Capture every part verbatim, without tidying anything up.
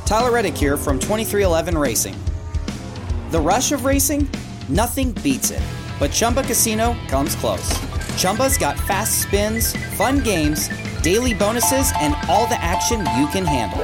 Tyler Reddick here from twenty-three eleven Racing. The rush of racing? Nothing beats it, but Chumba Casino comes close. Chumba's got fast spins, fun games, daily bonuses, and all the action you can handle.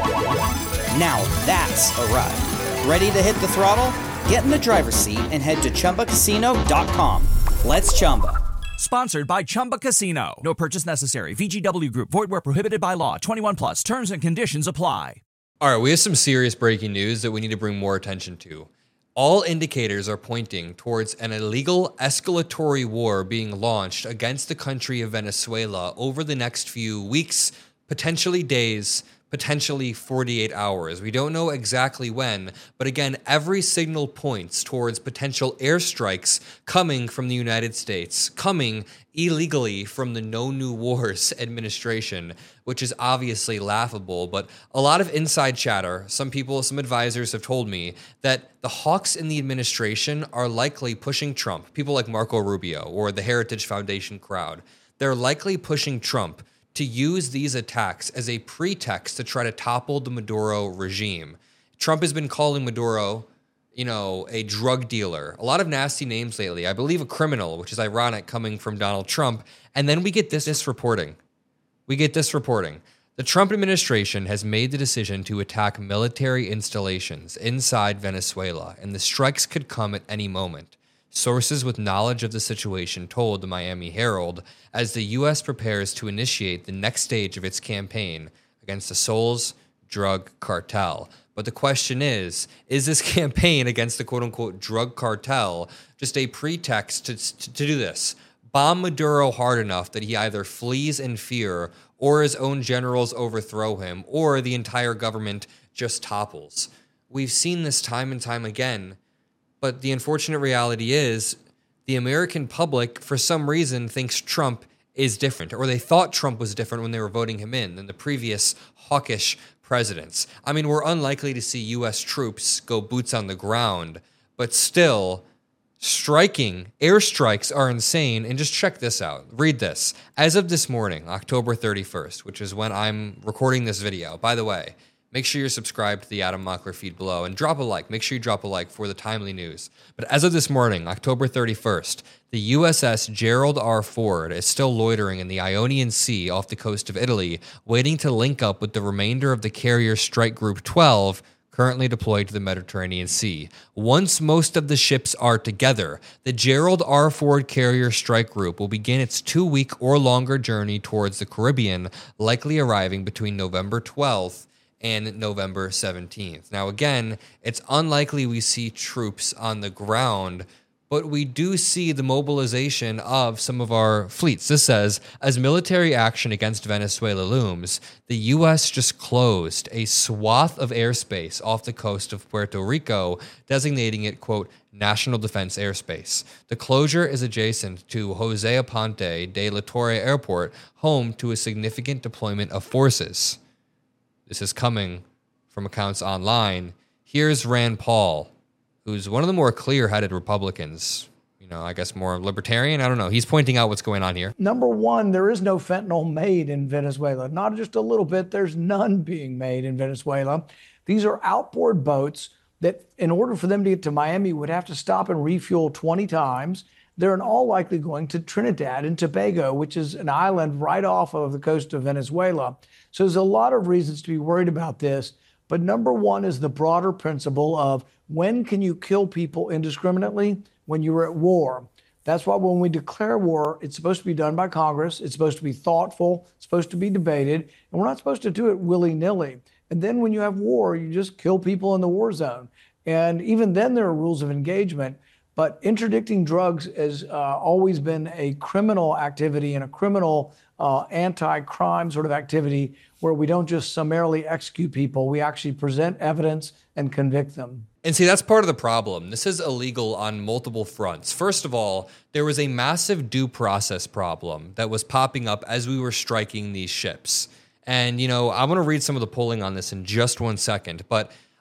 Now that's a ride. Ready to hit the throttle? Get in the driver's seat and head to Chumba Casino dot com. Let's Chumba. Sponsored by Chumba Casino. No purchase necessary. V G W Group. Void where prohibited by law. twenty-one plus. Terms and conditions apply. All right, we have some serious breaking news that we need to bring more attention to. All indicators are pointing towards an illegal escalatory war being launched against the country of Venezuela over the next few weeks, potentially days, potentially forty-eight hours. We don't know exactly when, but again, every signal points towards potential airstrikes coming from the United States, coming illegally from the No New Wars administration, which is obviously laughable. But a lot of inside chatter, some people, some advisors have told me that the hawks in the administration are likely pushing Trump, people like Marco Rubio or the Heritage Foundation crowd. They're likely pushing Trump to use these attacks as a pretext to try to topple the Maduro regime. Trump has been calling Maduro, you know, a drug dealer, a lot of nasty names lately. I believe a criminal, which is ironic coming from Donald Trump. And then we get this, this reporting. We get this reporting. The Trump administration has made the decision to attack military installations inside Venezuela, and the strikes could come at any moment. Sources with knowledge of the situation told the Miami Herald as the U S prepares to initiate the next stage of its campaign against the Soles drug cartel. But the question is, is this campaign against the quote-unquote drug cartel just a pretext to, to, to do this? Bomb Maduro hard enough that he either flees in fear or his own generals overthrow him or the entire government just topples. We've seen this time and time again. But the unfortunate reality is the American public, for some reason, thinks Trump is different, or they thought Trump was different when they were voting him in than the previous hawkish presidents. I mean, we're unlikely to see U S troops go boots on the ground, but still, striking, airstrikes are insane. And just check this out. Read this. As of this morning, October thirty-first, which is when I'm recording this video, by the way, make sure you're subscribed to the Adam Mockler feed below and drop a like. Make sure you drop a like for the timely news. But as of this morning, October thirty-first, the U S S Gerald R. Ford is still loitering in the Ionian Sea off the coast of Italy, waiting to link up with the remainder of the carrier Strike Group twelve, currently deployed to the Mediterranean Sea. Once most of the ships are together, the Gerald R. Ford Carrier Strike Group will begin its two-week or longer journey towards the Caribbean, likely arriving between November twelfth and November seventeenth. Now, again, it's unlikely we see troops on the ground, but we do see the mobilization of some of our fleets. This says, as military action against Venezuela looms, the U S just closed a swath of airspace off the coast of Puerto Rico, designating it, quote, national defense airspace. The closure is adjacent to Jose Aponte de la Torre Airport, home to a significant deployment of forces. This is coming from accounts online. Here's Rand Paul, who's one of the more clear-headed Republicans, you know, I guess more libertarian. I don't know. He's pointing out what's going on here. Number one, there is no fentanyl made in Venezuela. Not just a little bit. There's none being made in Venezuela. These are outboard boats that, in order for them to get to Miami, would have to stop and refuel twenty times. They're in all likely going to Trinidad and Tobago, which is an island right off of the coast of Venezuela. So there's a lot of reasons to be worried about this. But number one is the broader principle of when can you kill people indiscriminately? When you're at war. That's why when we declare war, it's supposed to be done by Congress. It's supposed to be thoughtful. It's supposed to be debated. And we're not supposed to do it willy-nilly. And then when you have war, you just kill people in the war zone. And even then there are rules of engagement. But interdicting drugs has uh, always been a criminal activity and a criminal uh, anti-crime sort of activity where we don't just summarily execute people. We actually present evidence and convict them. And see, that's part of the problem. This is illegal on multiple fronts. First of all, there was a massive due process problem that was popping up as we were striking these ships. And, you know, I'm going to read some of the polling on this in just one second, but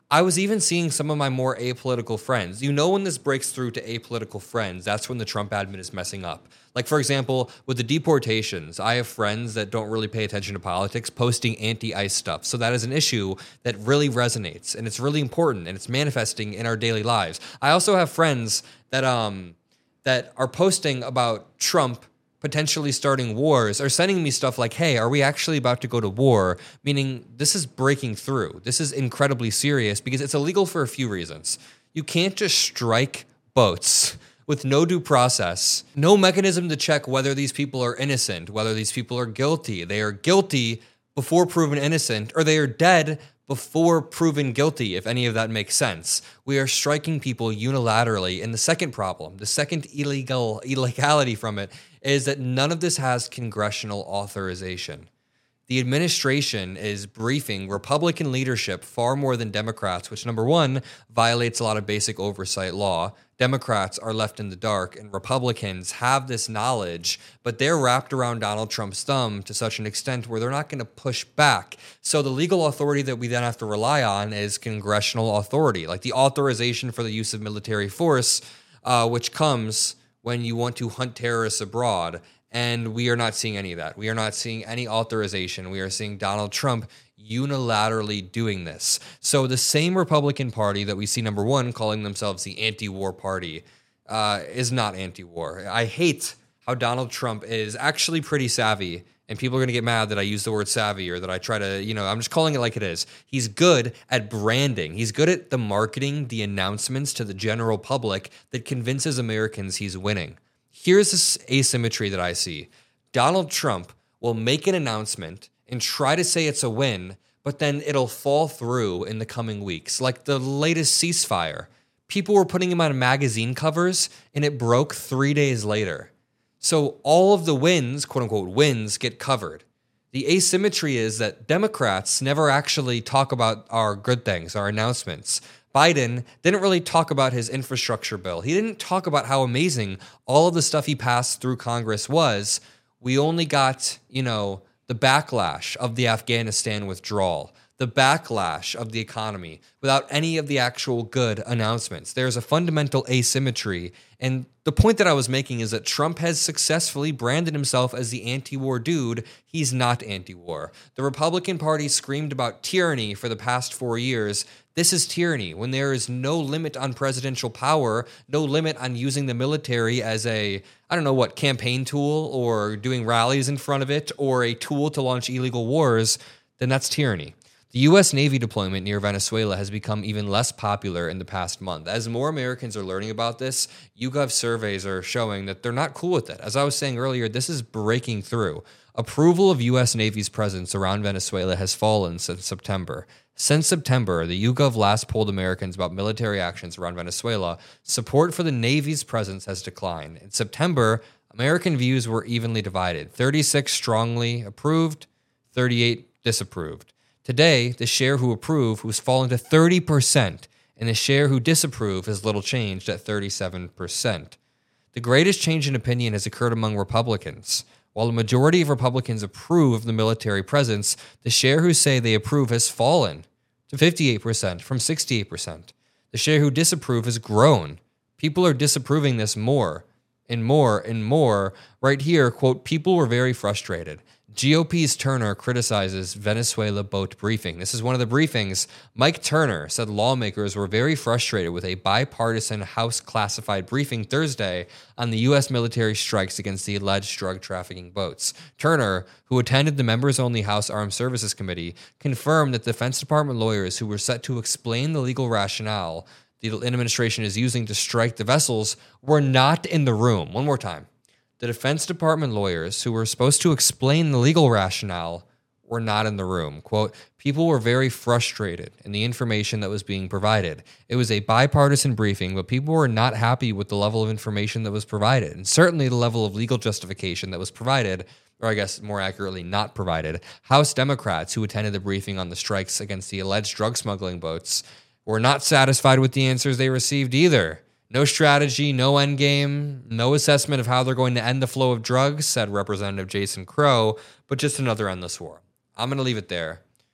I was even seeing some of my more apolitical friends. You know, when this breaks through to apolitical friends, that's when the Trump admin is messing up. Like, for example, with the deportations, I have friends that don't really pay attention to politics posting anti-ICE stuff. So that is an issue that really resonates, and it's really important, and it's manifesting in our daily lives. I also have friends that um that are posting about Trump potentially starting wars, are sending me stuff like, hey, are we actually about to go to war? Meaning this is breaking through. This is incredibly serious because it's illegal for a few reasons. You can't just strike boats with no due process, no mechanism to check whether these people are innocent, whether these people are guilty. They are guilty before proven innocent, or they are dead before proven guilty, if any of that makes sense. We are striking people unilaterally. And the second problem, the second illegal illegality from it, is that none of this has congressional authorization. The administration is briefing Republican leadership far more than Democrats, which, number one, violates a lot of basic oversight law. Democrats are left in the dark, and Republicans have this knowledge, but they're wrapped around Donald Trump's thumb to such an extent where they're not going to push back. So the legal authority that we then have to rely on is congressional authority, like the authorization for the use of military force, uh, which comes when you want to hunt terrorists abroad. And we are not seeing any of that. We are not seeing any authorization. We are seeing Donald Trump unilaterally doing this. So the same Republican Party that we see, number one, calling themselves the anti-war party, uh, is not anti-war. I hate how Donald Trump is actually pretty savvy, and people are going to get mad that I use the word savvy or that I try to, you know, I'm just calling it like it is. He's good at branding. He's good at the marketing, the announcements to the general public that convinces Americans he's winning. Here's this asymmetry that I see. Donald Trump will make an announcement and try to say it's a win, but then it'll fall through in the coming weeks. Like the latest ceasefire. People were putting him on magazine covers, and it broke three days later. So all of the wins, quote unquote wins, get covered. The asymmetry is that Democrats never actually talk about our good things, our announcements. Biden didn't really talk about his infrastructure bill. He didn't talk about how amazing all of the stuff he passed through Congress was. We only got, you know, the backlash of the Afghanistan withdrawal, the backlash of the economy, without any of the actual good announcements. There's a fundamental asymmetry. And the point that I was making is that Trump has successfully branded himself as the anti-war dude. He's not anti-war. The Republican Party screamed about tyranny for the past four years. This is tyranny when there is no limit on presidential power, no limit on using the military as a, I don't know what, campaign tool or doing rallies in front of it or a tool to launch illegal wars, then that's tyranny. The U S Navy deployment near Venezuela has become even less popular in the past month. As more Americans are learning about this, YouGov surveys are showing that they're not cool with it. As I was saying earlier, this is breaking through. Approval of U S Navy's presence around Venezuela has fallen since September. Since September, the YouGov last polled Americans about military actions around Venezuela. Support for the Navy's presence has declined. In September, American views were evenly divided. thirty-six strongly approved, thirty-eight disapproved. Today, the share who approve has fallen to thirty percent, and the share who disapprove has little changed at thirty-seven percent. The greatest change in opinion has occurred among Republicans. While the majority of Republicans approve of the military presence, the share who say they approve has fallen to fifty-eight percent from sixty-eight percent. The share who disapprove has grown. People are disapproving this more and more and more. Right here, quote, people were very frustrated. G O P's Turner criticizes Venezuela boat briefing. This is one of the briefings. Mike Turner said lawmakers were very frustrated with a bipartisan House classified briefing Thursday on the U S military strikes against the alleged drug trafficking boats. Turner, who attended the members-only House Armed Services Committee, confirmed that Defense Department lawyers who were set to explain the legal rationale the administration is using to strike the vessels were not in the room. One more time. The Defense Department lawyers who were supposed to explain the legal rationale were not in the room. Quote, people were very frustrated in the information that was being provided. It was a bipartisan briefing, but people were not happy with the level of information that was provided, and certainly the level of legal justification that was provided, or I guess more accurately, not provided. House Democrats who attended the briefing on the strikes against the alleged drug smuggling boats were not satisfied with the answers they received either. No strategy, no end game, no assessment of how they're going to end the flow of drugs, said Representative Jason Crow, but just another endless war. I'm going to leave it there.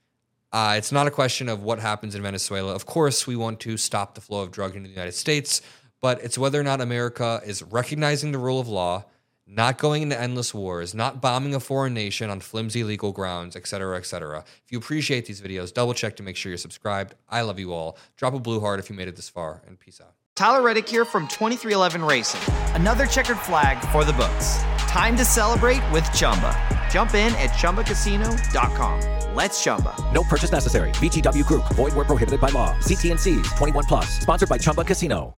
Uh, it's not a question of what happens in Venezuela. Of course, we want to stop the flow of drugs into the United States, but it's whether or not America is recognizing the rule of law, not going into endless wars, not bombing a foreign nation on flimsy legal grounds, et cetera, et cetera. If you appreciate these videos, double check to make sure you're subscribed. I love you all. Drop a blue heart if you made it this far, and peace out. Tyler Reddick here from twenty-three eleven Racing. Another checkered flag for the books. Time to celebrate with Chumba. Jump in at chumba casino dot com. Let's Chumba. No purchase necessary. V G W Group. Void where prohibited by law. See T and C's. twenty-one plus. Sponsored by Chumba Casino.